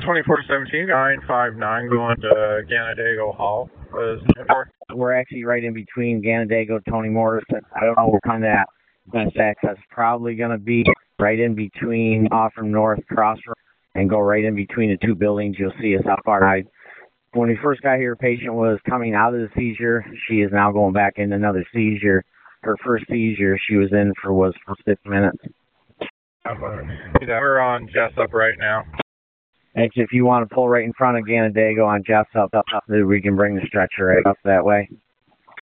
2417, 959 going to Ganadago Hall. We're actually right in between Ganadago, Tony Morrison. I don't know what kind of best access. Probably going to be right in between off from North Crossroads and go right in between the two buildings. You'll see us out far right. When we first got here, a patient was coming out of the seizure. She is now going back into another seizure. Her first seizure she was in was for 6 minutes. We're on Jessup right now. Actually, if you want to pull right in front of Ganadago on Jessup, we can bring the stretcher right up that way.